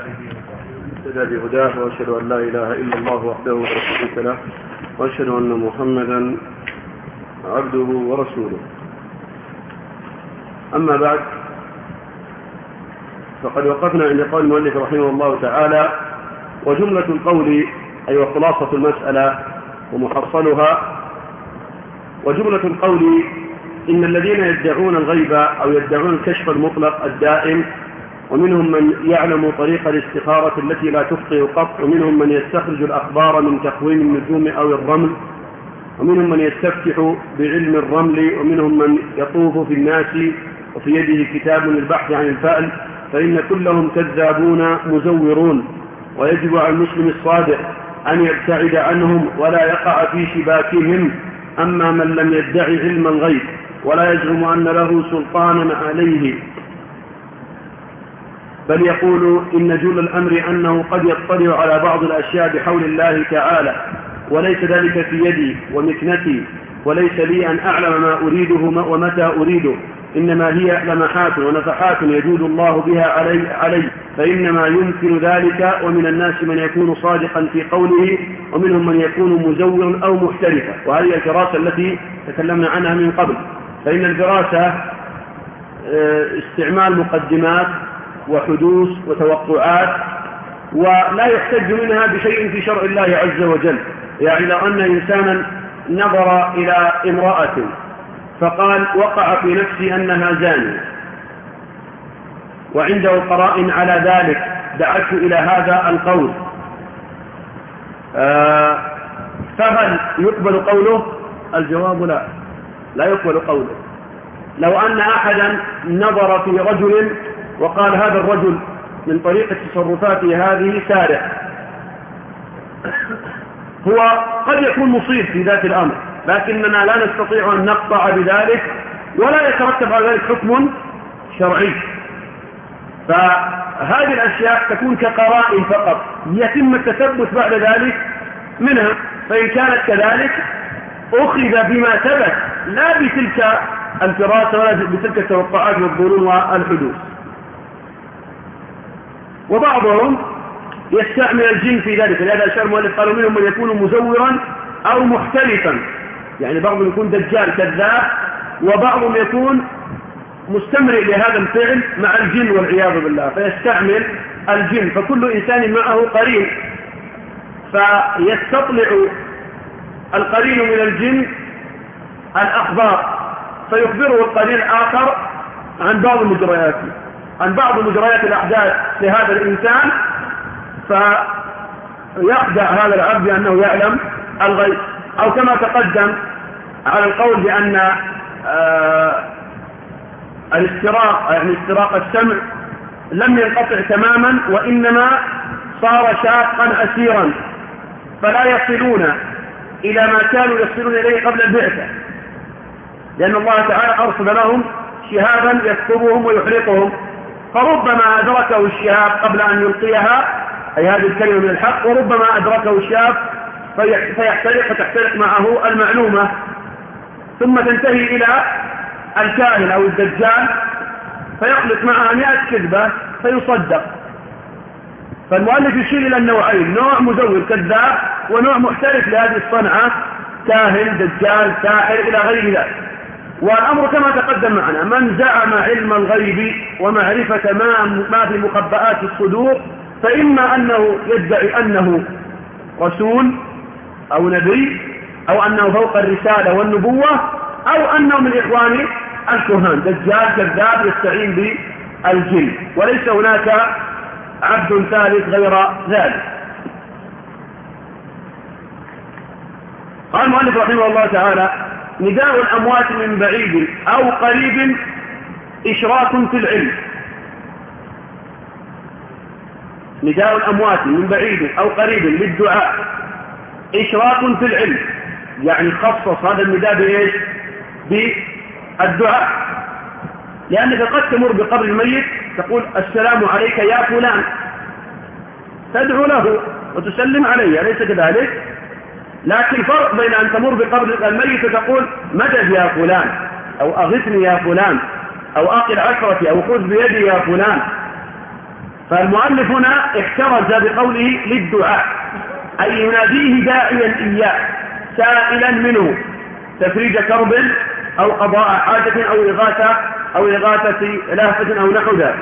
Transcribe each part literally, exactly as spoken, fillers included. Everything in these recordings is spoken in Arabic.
اهتدى بهداه وأشهد أن لا إله إلا الله وحده لا شريك له وأشهد أن محمدا عبده ورسوله. أما بعد، فقد وقفنا عند قول المؤلف رحمه الله تعالى: وجملة القول أي وخلاصة المسألة ومحصلها. وجملة القول: إن الذين يدعون الغيب أو يدعون الكشف المطلق الدائم، ومنهم من يعلم طريق الاستخارة التي لا تخطئ قط، ومنهم من يستخرج الأخبار من تقويم النجوم أو الرمل، ومنهم من يستفتح بعلم الرمل، ومنهم من يطوف في الناس وفي يده كتاب للبحث عن الفأل، فإن كلهم كذابون مزورون، ويجب على المسلم الصادق أن يبتعد عنهم ولا يقع في شباكهم. أما من لم يدعي علم الغيب ولا يزعم أن له سلطانا عليه، بل يقول إن جل الأمر أنه قد يطلع على بعض الأشياء بحول الله تعالى، وليس ذلك في يدي ومكنتي، وليس لي أن أعلم ما أريده ومتى أريده، إنما هي لمحات ونفحات يجود الله بها علي, علي فإنما يمكن ذلك. ومن الناس من يكون صادقا في قوله، ومنهم من يكون مزور أو محترفا. وهذه الفراسة التي تكلمنا عنها من قبل. فإن الفراسة استعمال مقدمات وحدوث وتوقعات، ولا يحتج منها بشيء في شرع الله عز وجل. يعني لو أن إنسانا نظر إلى امرأة فقال وقع في نفسي أنها زانية، وعنده قرائن على ذلك دعته إلى هذا القول، آه فهل يقبل قوله؟ الجواب لا، لا يقبل قوله. لو أن أحدا نظر في رجل وقال هذا الرجل من طريقة تصرفاته هذه سارق، هو قد يكون مصيب في ذات الأمر، لكننا لا نستطيع أن نقطع بذلك ولا يترتب على ذلك حكم شرعي. فهذه الأشياء تكون كقرائن فقط يتم التثبت بعد ذلك منها، فإن كانت كذلك أخذ بما ثبت لا بتلك الفراسة ولا بتلك التوقعات والظنون والحدوث. وبعضهم يستعمل الجن في ذلك، لهذا أشار المؤلف قالوا منهم من يكون مزورا أو محترفا، يعني بعضهم يكون دجال كذاب، وبعضهم يكون مستمرئ لهذا الفعل مع الجن والعياذ بالله، فيستعمل الجن. فكل إنسان معه قرين، فيستطلع القرين من الجن الأخبار، فيخبره القرين الآخر عن بعض المجريات عن بعض مجريات الأحداث لهذا الإنسان، فيخدع هذا العبد بأنه يعلم الغيب. أو كما تقدم على القول بأن آه الاستراق يعني استراق السمع لم ينقطع تماما، وإنما صار شاقا أسيرا، فلا يصلون إلى ما كانوا يصلون إليه قبل البعثة، لأن الله تعالى أرسل لهم شهابا يكتبهم ويحرقهم، فربما أدركه الشهاب قبل أن يلقيها، أي هذه الكلمة من الحق، وربما أدركه الشهاب فيحترق فتحترق معه المعلومة، ثم تنتهي إلى الكاهن أو الدجال فيخلط معها مئة كذبة فيصدق. فالمؤلف يشير إلى النوعين: نوع مزور كذاب، ونوع محترف لهذه الصنعة، كاهن دجال ساحر إلى غير ذلك. والأمر كما تقدم معنا: من زعم علم الغيب ومعرفة ما, ما في مخبئات الصدور، فإما أنه يدعي أنه رسول أو نبي، أو أنه فوق الرسالة والنبوة، أو أنه من إخوان الكهان، دجال كذاب يستعين بالجن، وليس هناك عبد ثالث غير ذلك. قال المؤلف رحمه الله تعالى: نداء الأموات من بعيد أو قريب إشراك في العلم. نداء الأموات من بعيد أو قريب للدعاء إشراك في العلم، يعني خصص هذا النداء بإيش؟ بالدعاء، لأنك قد تمر بقبر الميت تقول السلام عليك يا فلان، تدعو له وتسلم عليه، أليس كذلك؟ لكن فرق بين أن تمر بقبر الميت وتقول مدد يا فلان، أو أغثني يا فلان، أو أقل عشرتي، أو خذ بيدي يا فلان. فالمؤلف هنا احترز بقوله للدعاء، أي يناديه داعيا إياه سائلا منه تفريج كرب أو قضاء حاجة أو إغاثة أو إغاثة لافة أو نحو ذلك.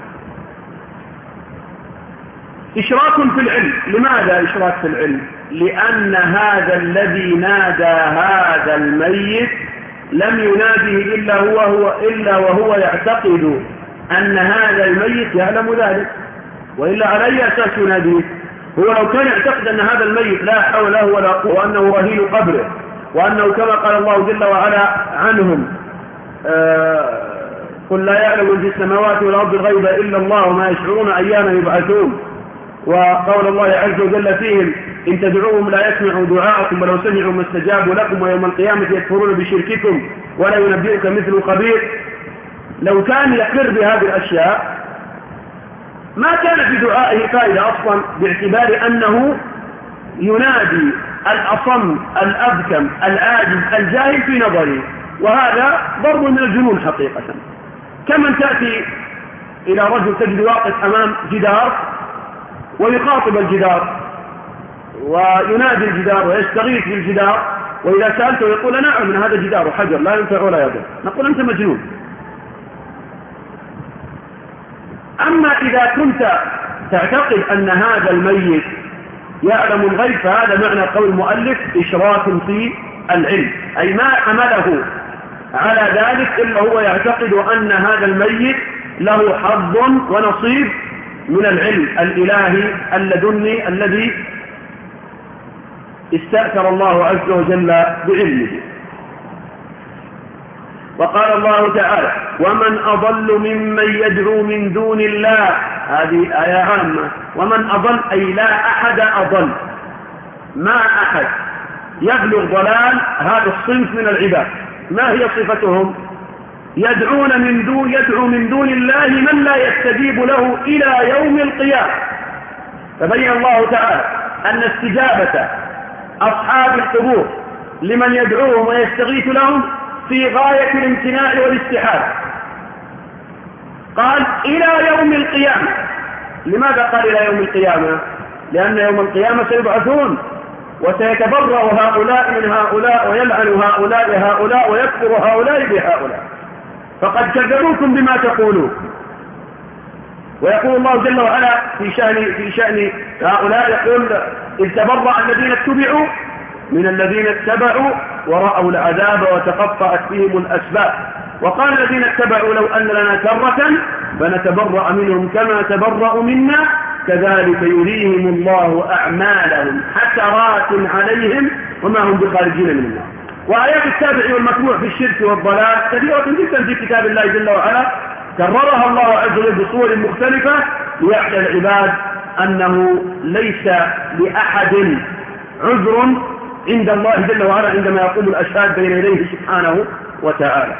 إشراك في العلم. لماذا إشراك في العلم؟ لأن هذا الذي نادى هذا الميت لم يناديه إلا هو هو إلا وهو يعتقد أن هذا الميت يعلم ذلك، وإلا على أي أساس يناديه؟ هو لو كان يعتقد أن هذا الميت لا حول له ولا قوة وأنه رهين قبره، وأنه كما قال الله جل وعلا عنهم آه قل لا يعلم من في السماوات والأرض الغيب إلا الله وما يشعرون أيام يبعثون، وقول الله عز وجل فيهم إن تدعوهم لا يسمعوا دعاءكم ولو سمعوا ما استجابوا لكم ويوم القيامة يكفرون بشرككم ولا ينبئك مثل خبير. لو كان يقر بهذه الأشياء ما كان في دعائه فائدة أصلا، باعتبار أنه ينادي الأصم الأبكم العاجز الجاهل في نظره، وهذا ضرب من الجنون حقيقة. كمن تأتي إلى رجل تجد واقف أمام جدار ويخاطب الجدار وينادي الجدار ويستغيث بالجدار، وإذا سألته يقول نعم من هذا جدار حجر لا ينفع ولا يضر، نقول أنت مجنون. أما إذا كنت تعتقد أن هذا الميت يعلم الغيب فهذا معنى قول المؤلف إشراك في العلم، أي ما حمله على ذلك إلا هو يعتقد أن هذا الميت له حظ ونصيب من العلم الإلهي اللدني الذي استأثر الله عز وجل بعلمه. وقال الله تعالى ومن أضل ممن يدعو من دون الله، هذه آية عامة، ومن أضل أي لا أحد أضل، ما أحد يبلغ ضلال هذا الصنف من العباد. ما هي صفتهم؟ يدعون من دون يدعو من دون الله من لا يستجيب له إلى يوم القيامة. فبين الله تعالى أن استجابة أصحاب القبور لمن يدعوهم ويستغيث لهم في غاية الامتناع والاستحالة. قال إلى يوم القيامة. لماذا قال إلى يوم القيامة؟ لأن يوم القيامة سيبعثون وسيتبرأ هؤلاء من هؤلاء ويلعن هؤلاء هؤلاء ويكفر هؤلاء بهؤلاء، فقد كذبوكم بما تقولون. ويقول الله جل وعلا في شأن في شأن هؤلاء يقول إذ تبرأ الذين اتبعوا من الذين اتبعوا ورأوا العذاب وتقطعت بهم الأسباب، وقال الذين اتبعوا لو أن لنا كرة فنتبرأ منهم كما تبرأوا منا كذلك يريهم الله أعمالهم حسرات عليهم وما هم بخارجين من النار. وآيات التابع والمتبوع في الشرك والضلال كثيرة جدا في كتاب الله جل وعلا كررها الله عز وجل بصور مختلفة ليعلم العباد أنه ليس لأحد عذر عند الله جل وعلا عندما يقوم الأشهاد بين يديه سبحانه وتعالى.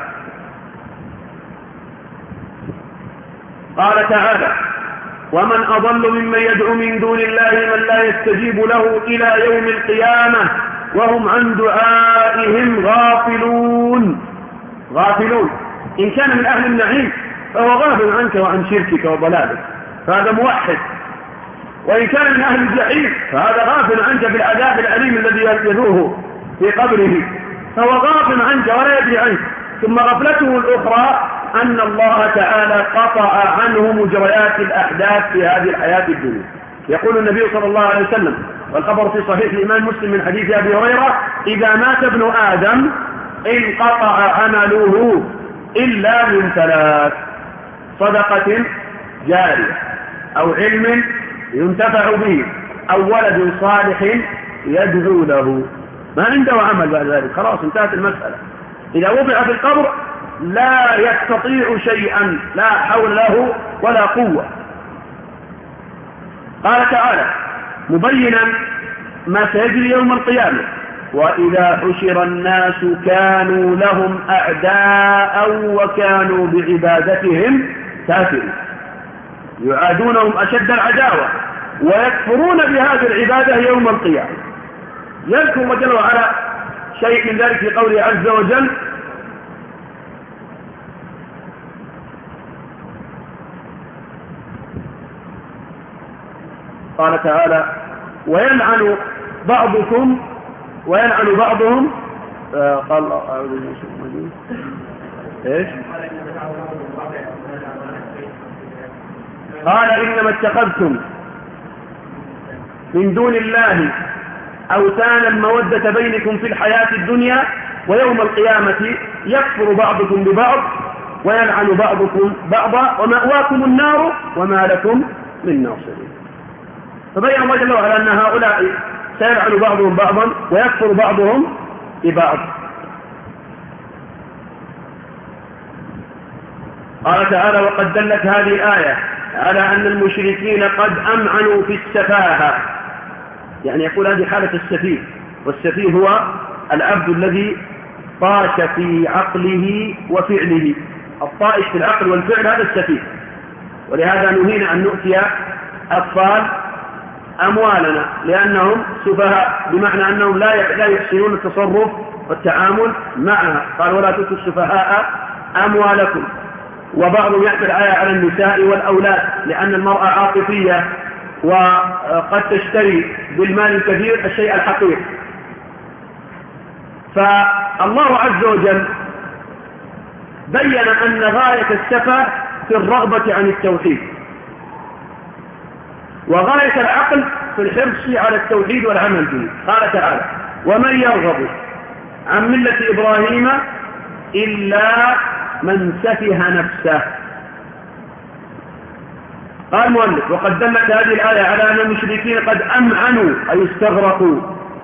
قال تعالى ومن أضل ممن يدعو من دون الله من لا يستجيب له إلى يوم القيامة وهم عن دعائهم غافلون. غافلون إن كان من أهل النعيم فهو غافل عنك وعن شركك وضلالك فهذا موحد، وإن كان من أهل الجحيم فهذا غافل عنك بالعذاب الأليم الذي يلقذوه في قبره فهو غافل عنك ولا يدري عنك. ثم غفلته الأخرى أن الله تعالى قطع عنه مجريات الأحداث في هذه الحياة الدنيا. يقول النبي صلى الله عليه وسلم والخبر في صحيح الإمام مسلم من حديث أبي هريرة إذا مات ابن آدم انقطع عمله إلا من ثلاث: صدقة جارية أو علم ينتفع به أو ولد صالح يدعو له. ما عنده عمل بعد ذلك خلاص انتهت المسألة. إذا وضع في القبر لا يستطيع شيئا، لا حول له ولا قوة. قال تعالى مبينا ما سيجري يوم القيامة وإذا حشر الناس كانوا لهم أعداء وكانوا بعبادتهم كافرين. يعادونهم أشد العداوة ويكفرون بهذه العبادة يوم القيامة. يذكر الله جل وعلا شيء من ذلك في قوله عز وجل قال تعالى ويلعن بعضكم ويلعن بعضهم آه قال ايش قال إنما اتخذتم من دون الله أوثانا المودة بينكم في الحياة الدنيا ويوم القيامة يكفر بعضكم ببعض ويلعن بعضكم بعضا ومأواكم النار وما لكم من ناصرين. فبين الله جل وعلا أن هؤلاء سيلعن بعضهم بعضا ويكفر بعضهم ببعض. قال تعالى وقد دلت هذه الآية على أن المشركين قد أمعنوا في السفاهة، يعني يقول هذه حالة السفيه، والسفيه هو العبد الذي طاش في عقله وفعله، الطائش في العقل والفعل هذا السفيه. ولهذا نهينا أن نؤتي أطفال أموالنا لأنهم سفهاء، بمعنى أنهم لا يحسنون التصرف والتعامل معها. قال ولا تؤتوا السفهاء أموالكم. وبعضهم يحمل الآية على النساء والأولاد لأن المرأة عاطفية وقد تشتري بالمال الكثير الشيء الحقير. فالله عز وجل بين أن غاية السفه في الرغبة عن التوحيد، وغاية العقل في الحرص على التوحيد والعمل به. قال تعالى ومن يرغب عن ملة إبراهيم إلا من سفه نفسه. قال المؤلف وقد دلت هذه الآية على أن المشركين قد أمعنوا أي استغرقوا،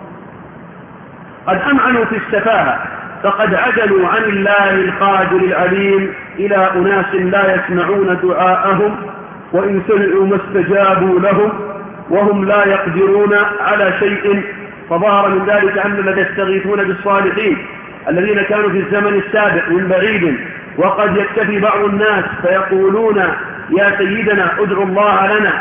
قد أمعنوا في السفاهة، فقد عدلوا عن الله القادر العليم إلى أناس لا يسمعون دعاءهم وإن سمعوا ما استجابوا لهم وهم لا يقدرون على شيء. فظهر من ذلك أن الذين يستغيثون بالصالحين الذين كانوا في الزمن السابق من بعيد، وقد يكتفي بعض الناس فيقولون يا سيدنا ادعو الله لنا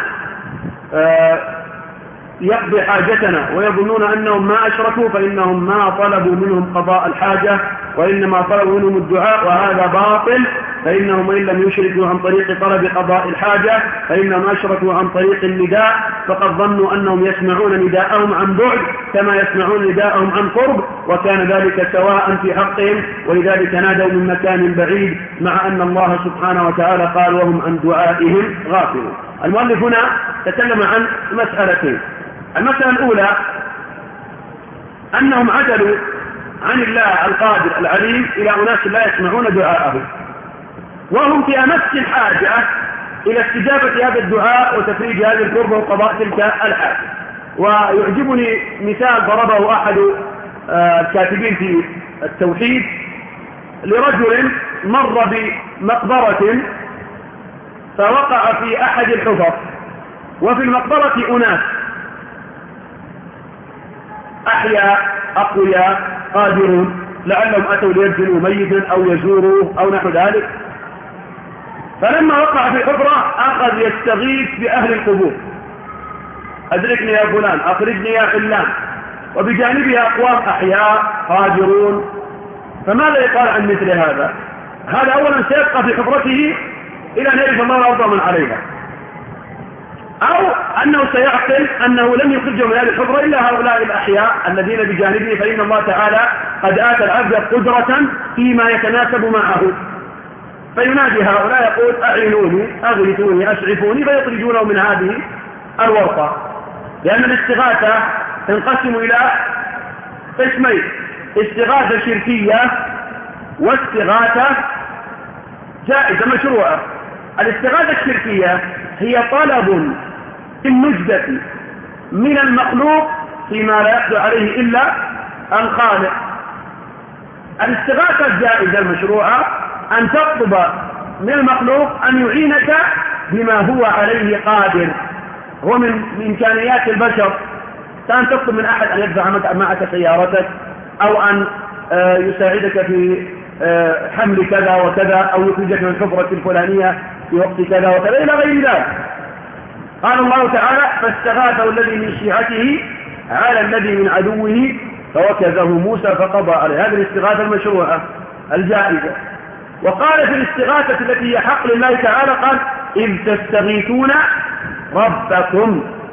يقضي حاجتنا، ويظنون أنهم ما أشركوا فإنهم ما طلبوا منهم قضاء الحاجة وإنما طلبوا منهم الدعاء، وهذا باطل. فإنهم وإن لم يشركوا عن طريق طلب قضاء الحاجة فإنهم أشركوا عن طريق النداء، فقد ظنوا أنهم يسمعون نداءهم عن بعد كما يسمعون نداءهم عن قرب، وكان ذلك سواء في حقهم، ولذلك نادوا من مكان بعيد، مع أن الله سبحانه وتعالى قال وهم عن دعائهم غافلون. المؤلف هنا تكلم عن مسألتين. المسألة الأولى أنهم عدلوا عن الله القادر العليم إلى أناس لا يسمعون دعاءهم، وهم في أمس الحاجة إلى استجابة هذا الدعاء وتفريج هذه الكربة وقضاء تلك الحاجة. ويعجبني مثال ضربه أحد الكاتبين في التوحيد لرجل مر بمقبرة فوقع في أحد الحفر، وفي المقبرة أناس أحياء أقوياء قادرون لعلهم أتوا ليبذلوا ميتا أو يزوروه أو نحو ذلك. فلما وقع في حفرة أخذ يستغيث بأهل القبور، أدركني يا فلان، أخرجني يا علان، وبجانبها أقوام أحياء قادرون. فماذا يقال عن مثل هذا؟ هذا أولا سيبقى في حفرته إلى أن يرث الله الأرض من عليها، أو أنه سيعقل أنه لم يخرجه من هذه الحفرة إلا هؤلاء الأحياء الذين بجانبه، فإن الله تعالى قد آتى العبد قدرة فيما يتناسب معه، فينادي هؤلاء يقول أعينوني أغيثوني أشعفوني، فيخرجونه من هذه الورطة. لأن الاستغاثة تنقسم إلى قسمين: استغاثة شركية واستغاثة جائزة مشروعة. الاستغاثة الشركية هي طلب النجدة من المخلوق فيما لا يقدر عليه إلا الخالق. الاستغاثة الجائزة المشروعة أن تطلب من المخلوق أن يعينك بما هو عليه قادر، هو من إمكانيات البشر. كان تطلب من أحد أن يدفع معك سيارتك، أو أن يساعدك في حمل كذا وكذا، أو يخرجك من الحفرة الفلانية في وقت كذا وكذا إلى غير ذلك. قال الله تعالى فاستغاثه الذي من شيعته على الذي من عدوه فوكزه موسى فقضى عليه. هذه الاستغاثة المشروعة الجائزة. وقال في الاستغاثة التي هي حق لله تعالى قال إذ تستغيثون ربكم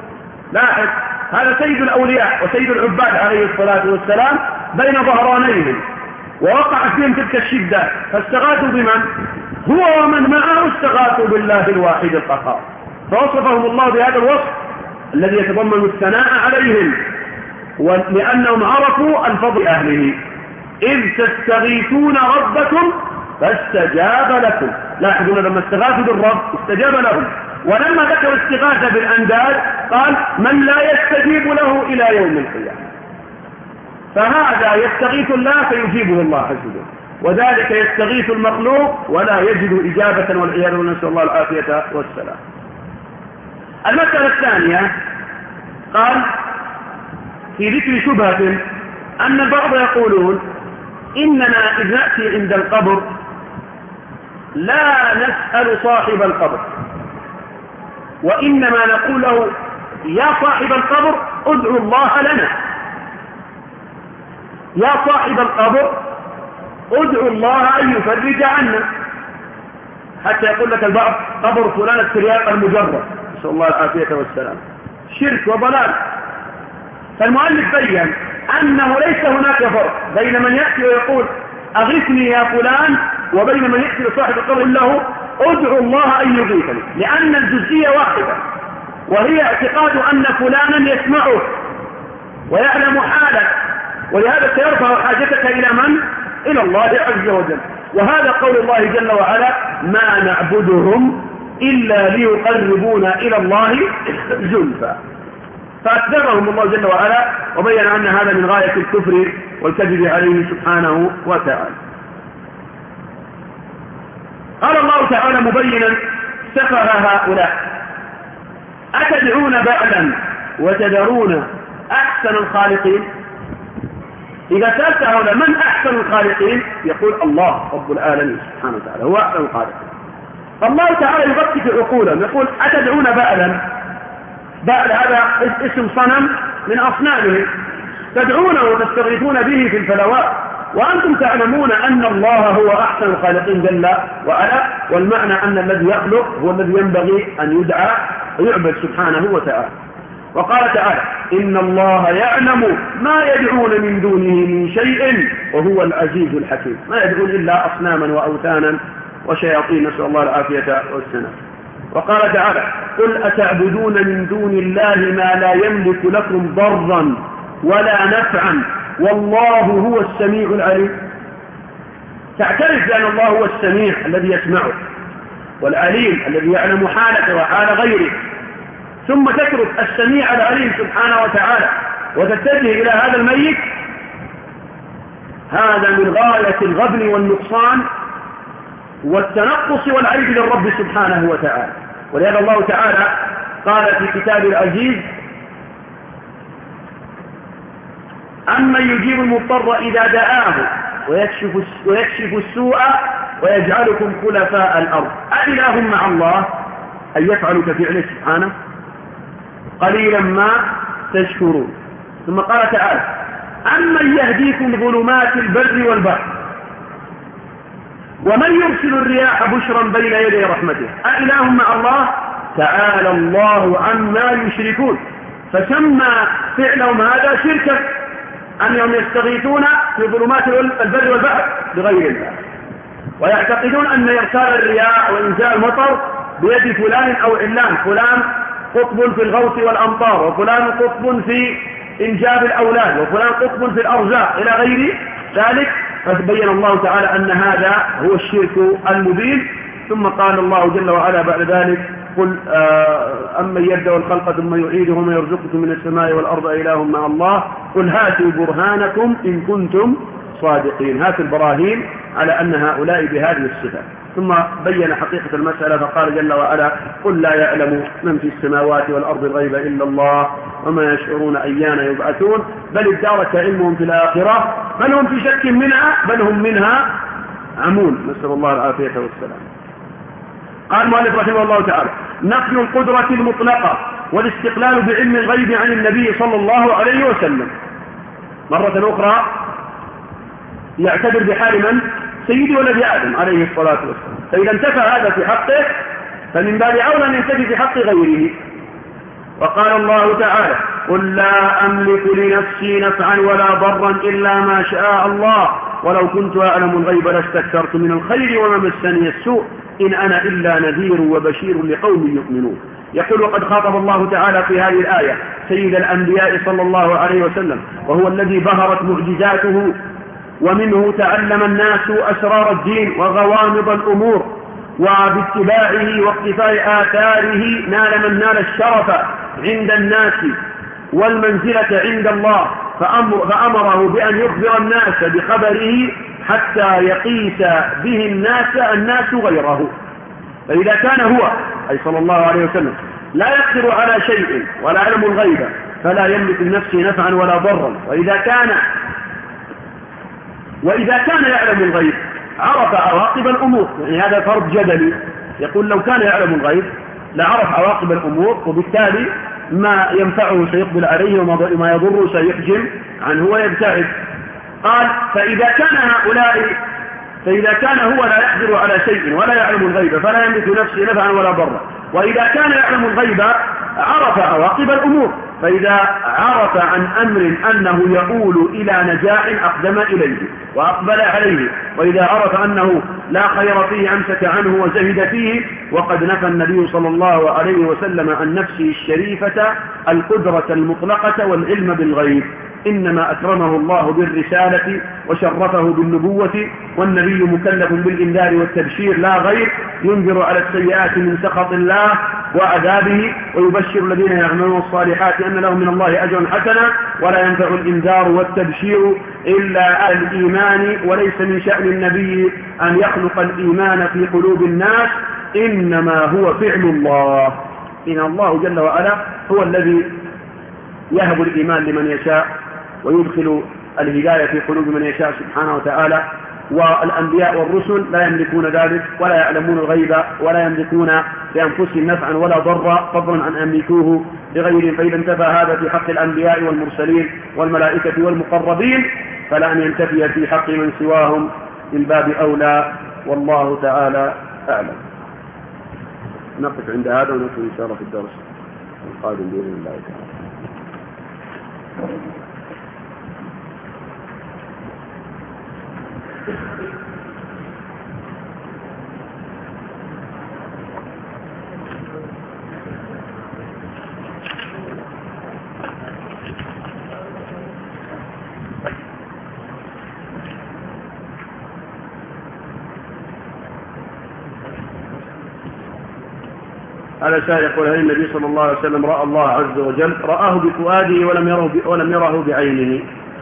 لاحظ هذا سيد الأولياء وسيد العباد عليه الصلاة والسلام بين ظهرانيهم، ووقعت فيهم تلك الشدة، فاستغاثوا بمن؟ هو ومن معه استغاثوا بالله الواحد القهار، فوصفهم الله بهذا الوصف الذي يتضمن الثناء عليهم، ولأنهم عرفوا الفضل أهله. إذ تستغيثون ربكم فاستجاب لكم. لاحظون لما استغاثوا بالرب استجاب لهم، ولما ذكر استغاثة بالأنداد قال من لا يستجيب له إلى يوم القيامة. فهذا يستغيث الله فيجيبه الله عز وجل، وذلك يستغيث المخلوق ولا يجد إجابة، والعياذ بالله، نسأل الله العافية والسلام. المسألة الثانية قال في ذكر شبهة أن البعض يقولون إننا إذ نأتي عند القبر لا نسأل صاحب القبر، وإنما نقول له يا صاحب القبر ادعو الله لنا، يا صاحب القبر ادعو الله أن يفرج عنا، حتى يقول لك البعض قبر فلان الترياق المجرد، نسأل الله العافية والسلام، شرك وضلال. فالمؤلف بين أنه ليس هناك فرق بين من يأتي ويقول أغثني يا فلان وبين من يأتي لصاحب القبر له ادعو الله أن يغيثني، لأن الجزئية واحدة، وهي اعتقاد أن فلانا يسمعه ويعلم حالك، ولهذا سيرفع حاجتك إلى من؟ إلى الله عز وجل. وهذا قول الله جل وعلا ما نعبدهم إلا ليقربونا إلى الله زلفى، فأكذبهم الله جل وعلا وبين أن هذا من غاية الكفر والكذب عليه سبحانه وتعالى. قال الله تعالى مبينا سفه هؤلاء أتدعون بعلا وتذرون أحسن الخالقين. إذا سألت هؤلاء من أحسن الخالقين يقول الله رب العالمين سبحانه وتعالى هو أحسن الخالقين. فالله تعالى يبكي في عقولهم يقول أتدعون بعلا، بعل هذا اسم صنم من أصنامهم، تدعونه وتستغيثون به في الفلوات، وأنتم تعلمون أن الله هو أحسن الخالقين جل وعلا، والمعنى أن الذي يخلق هو الذي ينبغي أن يدعى ويعبد سبحانه وتعالى. وقال تعالى إن الله يعلم ما يدعون من دونه من شيء وهو العزيز الحكيم، ما يدعون إلا أصناما وأوثانا وشياطين، نسأل الله العافية والسلام. وقال تعالى قل أتعبدون من دون الله ما لا يملك لكم ضرا ولا نفعا والله هو السميع العليم. تعترف بأن الله هو السميع الذي يسمعه، والعليم الذي يعلم حالك وحال غيره، ثم تترك السميع العليم سبحانه وتعالى وتتجه إلى هذا الميت، هذا من غاية الغبن والنقصان والتنقص والعيب للرب سبحانه وتعالى. ولهذا الله تعالى قال في كتاب العزيز أمن يجيب المضطر إذا دعاه ويكشف, ويكشف السوء ويجعلكم خلفاء الأرض أإله مع الله أن يفعل كفعله سبحانه قليلا ما تشكرون. ثم قال تعالى أمن يهديكم ظلمات البر والبحر ومن يرسل الرياح بشرا بين يدي رحمته أإله مع الله تعالى الله عما يشركون. فسمى فعلهم هذا شركا، أنهم يستغيثون في ظلمات البر والبحر بغير الله، ويعتقدون أن إرسال الرياح وإنزال المطر بيد فلان أو علان، فلان قطب في الغوث والأمطار، وفلان قطب في إنجاب الأولاد، وفلان قطب في الأرزاق إلى غير ذلك. فبين الله تعالى أن هذا هو الشرك المبين. ثم قال الله جل وعلا بعد ذلك قل أمن يبدأ الخلق ثم يعيده ومن يرزقكم من السماء والأرض إله مع الله قل هاتوا برهانكم إن كنتم صادقين. هات البراهين على أن هؤلاء بهذه الصفة. ثم بين حقيقة المسألة فقال جل وعلا قل لا يعلم من في السماوات والأرض الغيب إلا الله وما يشعرون أيان يبعثون بل ادارك علمهم في الآخرة بل هم في شك منها بل هم منها عمون، نسأل الله العافية والسلام. قال المؤلف رحمه الله تعالى نفي القدرة المطلقة والاستقلال بعلم الغيب عن النبي صلى الله عليه وسلم. مرة أخرى يعتبر بحال من؟ سيدي ولد آدم عليه الصلاة والسلام. فإذا انتفى هذا في حقه فمن باب أولى أن ينتفي في حق غيره. وقال الله تعالى: قل لا أملك لنفسي نفعا ولا ضرا إلا ما شاء الله ولو كنت أعلم الغيب لاستكثرت من الخير وما مسني السوء إن أنا إلا نذير وبشير لقوم يؤمنون. يقول: وقد خاطب الله تعالى في هذه الآية سيد الأنبياء صلى الله عليه وسلم، وهو الذي بهرت معجزاته ومنه تعلم الناس أسرار الدين وغوامض الأمور، وباتباعه واقتفاء آثاره نال من نال الشرف عند الناس والمنزلة عند الله، فأمره بأن يخبر الناس بخبره حتى يقيس به الناس الناس غيره. فإذا كان هو أي صلى الله عليه وسلم لا يقدر على شيء ولا يعلم الغيب فلا يملك لنفسه نفعا ولا ضرا، وإذا كان وإذا كان يعلم الغيب عرف عواقب الأمور. يعني هذا فرض جدلي، يقول لو كان يعلم الغيب لعرف عواقب الأمور، وبالتالي ما ينفعه سيقبل عليه وما يضره سيحجم عنه ويبتعد. قال: فإذا كان هؤلاء فإذا كان هو لا يقدر على شيء ولا يعلم الغيب فلا يملك نفسه نفعا ولا ضرا، وإذا كان يعلم الغيب عرف عواقب الأمور، فإذا عرف عن أمر أنه يؤول إلى نجاح أقدم إليه وأقبل عليه، وإذا عرف أنه لا خير فيه أمسك عنه وزهد فيه. وقد نفى النبي صلى الله عليه وسلم عن نفسه الشريفة القدرة المطلقة والعلم بالغيب، إنما أكرمه الله بالرسالة وشرفه بالنبوة، والنبي مكلف بالإنذار والتبشير لا غير، ينذر على السيئات من سخط الله وعذابه، ويبشر الذين يعملون الصالحات أن لهم من الله أجرا حسنا، ولا ينفع الإنذار والتبشير إلا أهل الإيمان، وليس من شأن النبي أن يخلق الإيمان في قلوب الناس، إنما هو فعل الله. إن الله جل وعلا هو الذي يهب الإيمان لمن يشاء ويدخل الهداية في قلوب من يشاء سبحانه وتعالى، والأنبياء والرسل لا يملكون ذلك ولا يعلمون الغيب ولا يملكون لأنفسهم نفعا ولا ضرا فضلا عن أن يملكوه لغيرهم. فإذا انتفى هذا في حق الأنبياء والمرسلين والملائكة والمقربين فلا أن ينتفي في حق من سواهم من باب أولى، والله تعالى أعلم. نقف عند هذا ونكمل إن شاء الله في الدرس القادم بإذن الله تعالى. هذا سائل يقول: هل النبي صلى الله عليه وسلم رأى الله عز وجل؟ رآه بفؤاده ولم يره ولم يره بعينه.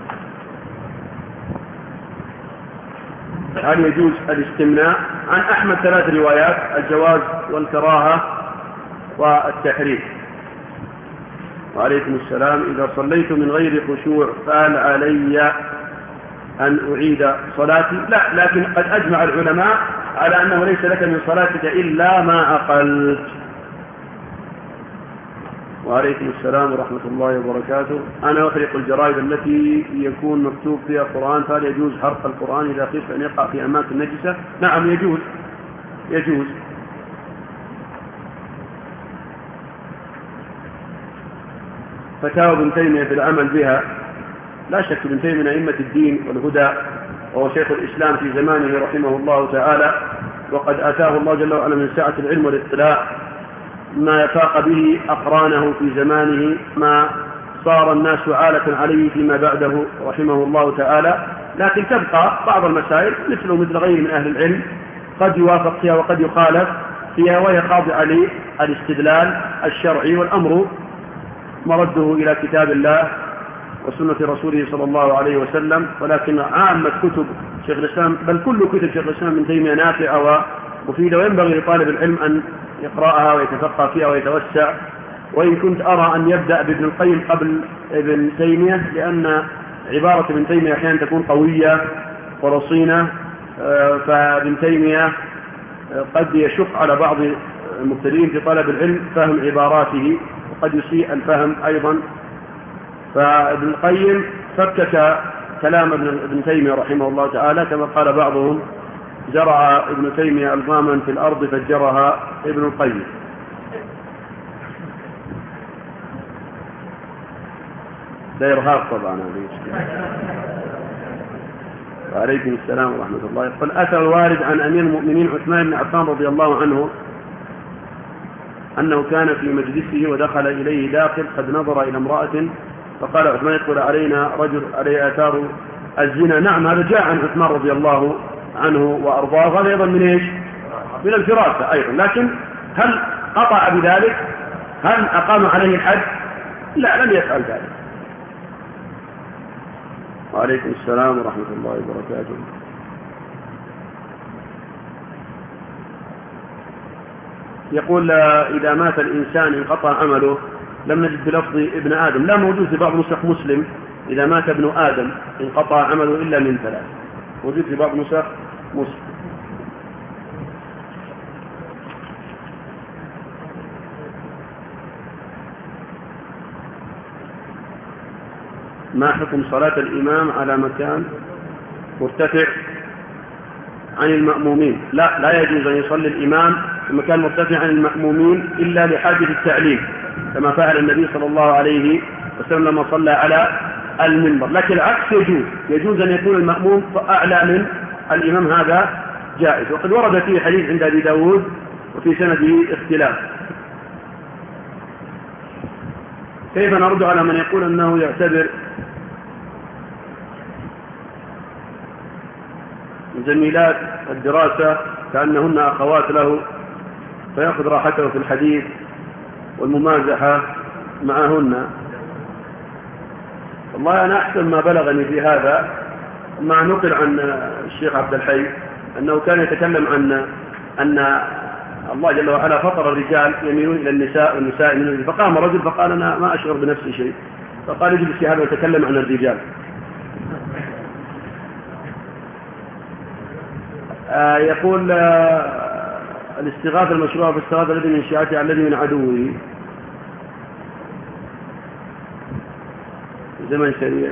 هل يجوز الاستمناء؟ عن أحمد ثلاث روايات: الجواز والكراهة والتحريم. وعليكم السلام. إذا صليت من غير خشوع فهل علي أن أعيد صلاتي؟ لا، لكن قد أجمع العلماء على أنه ليس لك من صلاتك إلا ما أقلت. وعليكم السلام ورحمة الله وبركاته. أنا أخرق الجرائد التي يكون مكتوب فيها قرآن، فهل يجوز حرق القرآن إذا خفت أن يقع في أماكن نجسة؟ نعم يجوز يجوز. فتاوى ابن تيمية في العمل بها، لا شك ابن تيمية من أئمة الدين والهدى، وهو شيخ الإسلام في زمانه رحمه الله تعالى، وقد آتاه الله جل وعلا من سعة العلم والاطلاع ما يفاق به أقرانه في زمانه، ما صار الناس عالة عليه فيما بعده رحمه الله تعالى. لكن تبقى بعض المسائل مثله مثل غيره من أهل العلم قد يوافق فيها وقد يخالف فيها، وهي خاضعة للاستدلال الشرعي، والأمر مرده إلى كتاب الله وسنة رسوله صلى الله عليه وسلم. ولكن عامة كتب شيخ الإسلام، بل كل كتب شيخ الإسلام ابن تيمية نافعة ومفيدة، وينبغي لطالب العلم أن يقرأها ويتفقه فيها ويتوسع. وإن كنت أرى أن يبدأ بابن القيم قبل ابن تيمية، لأن عبارة ابن تيمية أحيانا تكون قوية ورصينة، فابن تيمية قد يشق على بعض المبتدئين في طلب العلم فهم عباراته، وقد يسيء الفهم أيضا. فابن القيم فكك كلام ابن تيمية رحمه الله تعالى، كما قال بعضهم: زرع ابن تيمية ألغاما في الأرض فجرها ابن القيم. ده إرهاب طبعا. وعليكم السلام ورحمة الله. يقول أثر الوارد عن أمير المؤمنين عثمان بن عفان رضي الله عنه أنه كان في مجلسه ودخل إليه داخل قد نظر إلى امرأة فقال عثمان يدخل علينا رجل عليه آثار الزنا. نعم هذا جاء عن عثمان رضي الله عنه وأرضاه. هذا أيضا من إيش؟ من الفراسة أيضا. لكن هل قطع بذلك؟ هل أقام عليه الحد؟ لا، لم يفعل ذلك. وعليكم السلام ورحمة الله وبركاته. يقول إذا مات الإنسان انقطع عمله لم نجد بلفظ ابن آدم. لا، موجود في بعض نسخ مسلم إذا مات ابن آدم انقطع عمله إلا من ثلاث، موجود في بعض نسخ مسلم. ما حكم صلاة الإمام على مكان مرتفع عن المأمومين؟ لا، لا يجوز أن يصلي الإمام في مكان مرتفع عن المأمومين إلا لحاجة التعليم كما فعل النبي صلى الله عليه وسلم لما صلى على المنبر. لكن العكس يجوز، يجوز أن يكون المأموم أعلى من الإمام، هذا جائز. وقد ورد فيه حديث عند أبي داود وفي سنده اختلاف. كيف نرد على من يقول أنه يعتبر زميلات الدراسة كأنهن أخوات له فيأخذ راحته في الحديث والممازحة معهن؟ والله أنا أحسن ما بلغني في هذا ما نقل عن الشيخ عبد الحي أنه كان يتكلم عن أن الله جل وعلا فطر الرجال يميلون إلى النساء والنساء يميلون. فقام رجل فقال أنا ما أشعر بنفسي شيء، فقال اجلس هذا ويتكلم عن الرجال. آه يقول آه الاستغاثة المشروعة بالاستغاثة الذي من شيعته الذي من عدوه زمن سريع.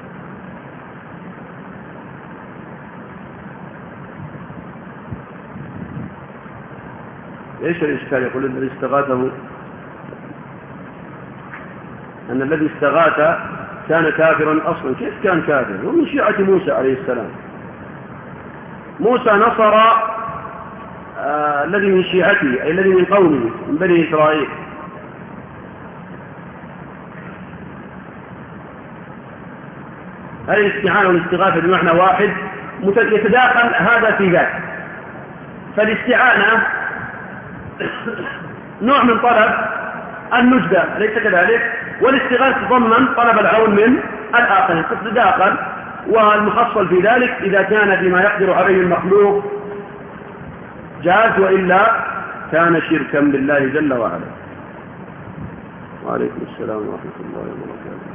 ايش الاشكال؟ يقول الذي استغاثه ان الذي استغاث كان كافرا اصلا. كيف كان كافر؟ هو من شيعة موسى عليه السلام. موسى نصر آه الذي من شيعته أي الذي من قومه من بني إسرائيل. هذه الاستعانة والاستغاثة بمعنى واحد يتداخل هذا في ذاك. فالاستعانة نوع من طلب النجدة أليس كذلك؟ والاستغاثة ضمن طلب العون من الآخرين، تتداخل. والمحصل في ذلك إذا كان فيما يقدر عليه المخلوق جاز، وإلا كان شركا بالله جل وعلا. وعليكم السلام ورحمة الله وبركاته.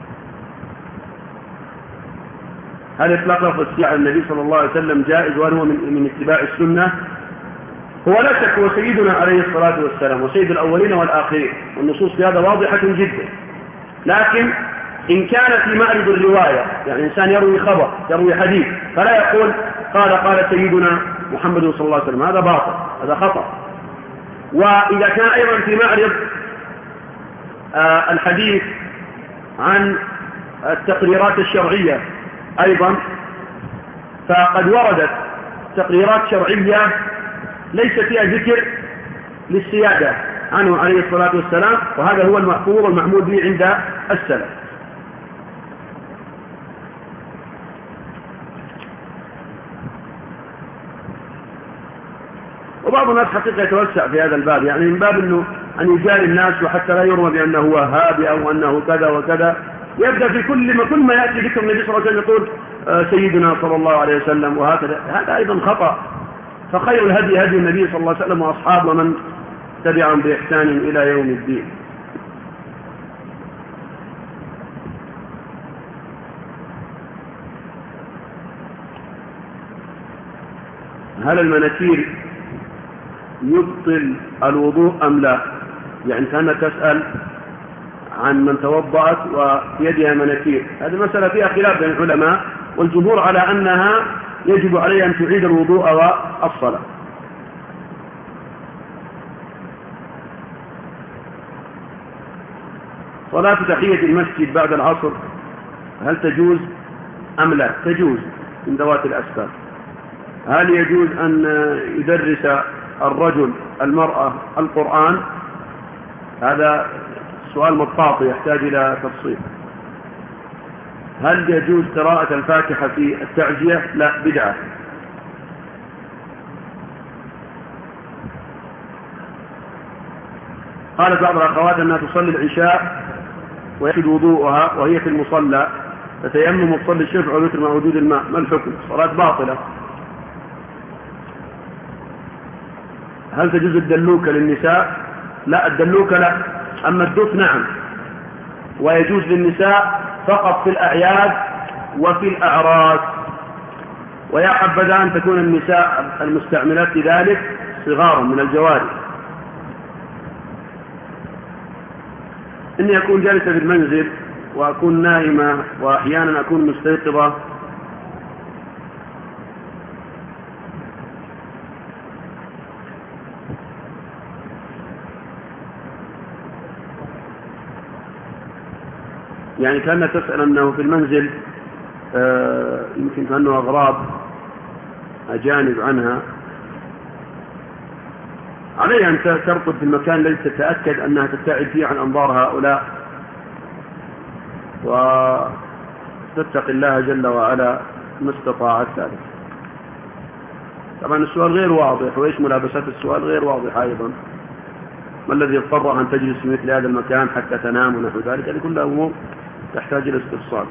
هل إطلاق لفظ الشيعة النبي صلى الله عليه وسلم جائز وهل هو من, من اتباع السنة؟ هو لا شك هو سيدنا عليه الصلاة والسلام وسيد الأولين والآخرين، والنصوص في هذا واضحة جدا. لكن إن كان في معرض الرواية، يعني إنسان يروي خبر يروي حديث فلا يقول قال قال سيدنا محمد صلى الله عليه وسلم، هذا باطل، هذا خطأ. وإذا كان أيضا في معرض آه الحديث عن التقريرات الشرعية أيضا، فقد وردت تقريرات شرعية ليس فيها ذكر للسيادة عنه عليه الصلاة والسلام، وهذا هو المحفوظ والمعمول به عند السلف. وبعض الناس حقيقة يتوسع في هذا الباب، يعني من باب أنه أن يجاري الناس وحتى لا يرمى بأنه وهابي أو أنه كذا وكذا، يبدأ في كل ما كل ما يأتي ذكر النبي صلى الله عليه وسلم يقول سيدنا صلى الله عليه وسلم وهكذا. هذا أيضا خطأ. فخير الهدي هدي النبي صلى الله عليه وسلم وأصحابه ومن تبعهم بإحسان إلى يوم الدين. هل المناكير يبطل الوضوء أم لا؟ يعني كانت تسأل عن من توضأت ويدها مناكير. هذه مسألة فيها خلاف بين العلماء، والجمهور على أنها يجب عليها أن تعيد الوضوء والصلاة. صلاة تحية المسجد بعد العصر هل تجوز أم لا؟ تجوز من ذوات الأسباب. هل يجوز أن يدرس الرجل المرأة القرآن؟ هذا سؤال مطاط يحتاج إلى تفصيل. هل يجوز قراءة الفاتحة في التعزية؟ لا، بدعة. قالت بعض الأخوات أنها تصلي العشاء ويجد وضوءها وهي في المصلى، فتيمم وتصلي الشفع والوتر مع وجود الماء، ما الحكم؟ صلاة باطلة. هل تجوز الدلوكة للنساء؟ لا، الدلوكة لا، أما الدف نعم، ويجوز للنساء فقط في الأعياد وفي الأعراس. ويا حبذا أن تكون النساء المستعملات في ذلك صغارا من الجواري. إني أكون جالسة في المنزل وأكون نائمة وأحيانا أكون مستيقظة، يعني كأنها تسأل أنه في المنزل آه يمكن كأنه أغراب أجانب عنها، عليها أن ترقد في المكان الذي تتأكد أنها تبتعد فيه عن أنظار هؤلاء وتتق الله جل وعلا ما استطاعت ذلك. طبعا السؤال غير واضح، وإيش ملابسات السؤال غير واضح أيضا. ما الذي يضطر أن تجلس في مثل هذا المكان حتى تنام ونحو ذلك؟ هذه كلها أمور تحتاج إلى استفصال.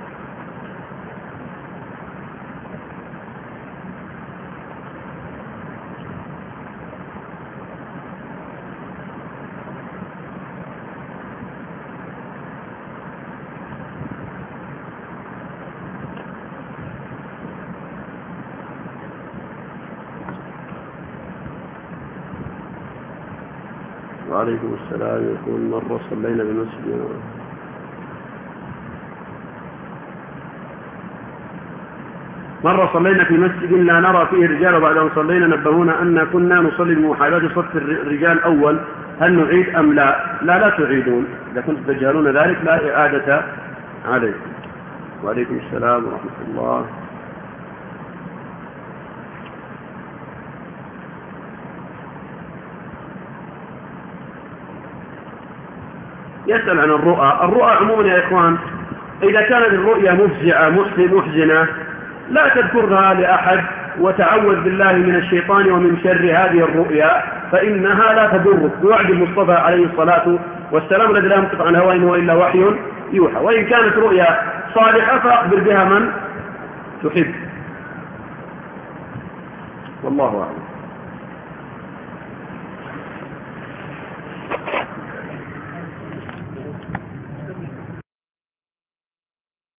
وعليكم السلام. يقول مرة صلينا بمسجد مرة صلينا في مسجد لا نرى فيه رجال، وبعد أن صلينا نبهونا أن كنا نصلي بمحاذاة صف الرجال أول، هل نعيد أم لا؟ لا لا تعيدون، إذا كنتم تجهلون ذلك لا إعادة عليكم. وعليكم السلام ورحمة الله. يسأل عن الرؤى. الرؤى عموما يا إخوان إذا كانت الرؤيا مفزعة محزنة لا تذكرها لأحد، وتعوذ بالله من الشيطان ومن شر هذه الرؤيا فإنها لا تضرك، وعد المصطفى عليه الصلاة والسلام الذي لا ينطق عن هوى إن هو إلا وحي يوحى. وإن كانت رؤيا صالحة فأخبر بها من تحب، والله أعلم.